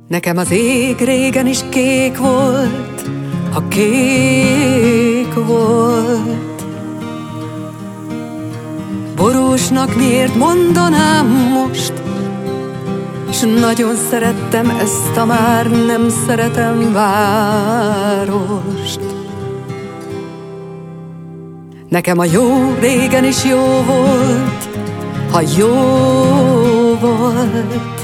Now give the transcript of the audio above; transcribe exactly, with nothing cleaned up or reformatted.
Nekem az ég régen is kék volt, ha kék volt. Borúsnak miért mondanám most, s nagyon szerettem ezt a már nem szeretem várost. Nekem a jó régen is jó volt, ha jó volt.